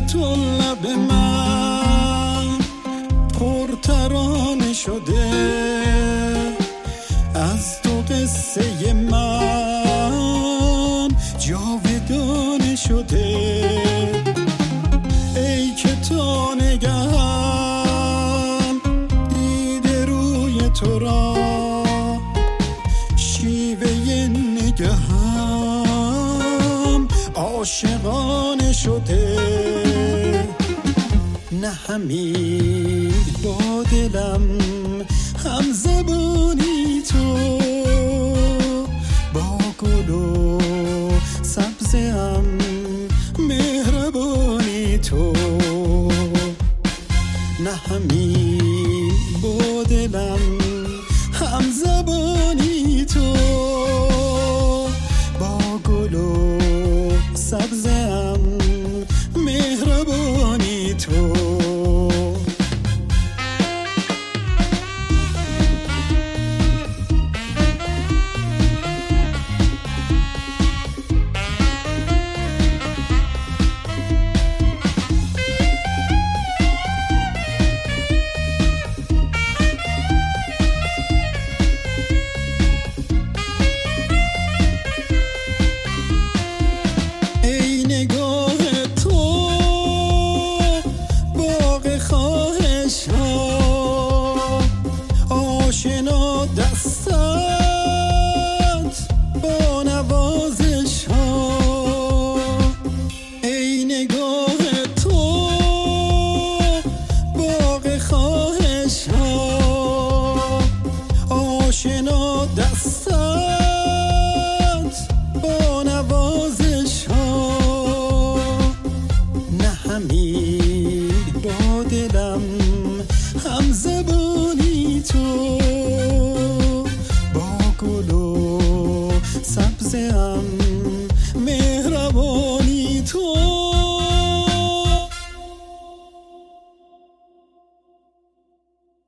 تو لب من پرترانه شده، از تو قصه من جاودانه شده. ای که تا نگهم دیده روی تو را، شیوه نگهم عاشقانه شده. نه همین با دلم هم زبانی تو، با گل و سبزه هم مهربانی تو. نه همین با دلم هم زبانی تو، با گل و سبزه هم مهربانی تو. آشنا دستت با نوازش ها، ای نگاه تو باغ خواهش ها. آشنا دستت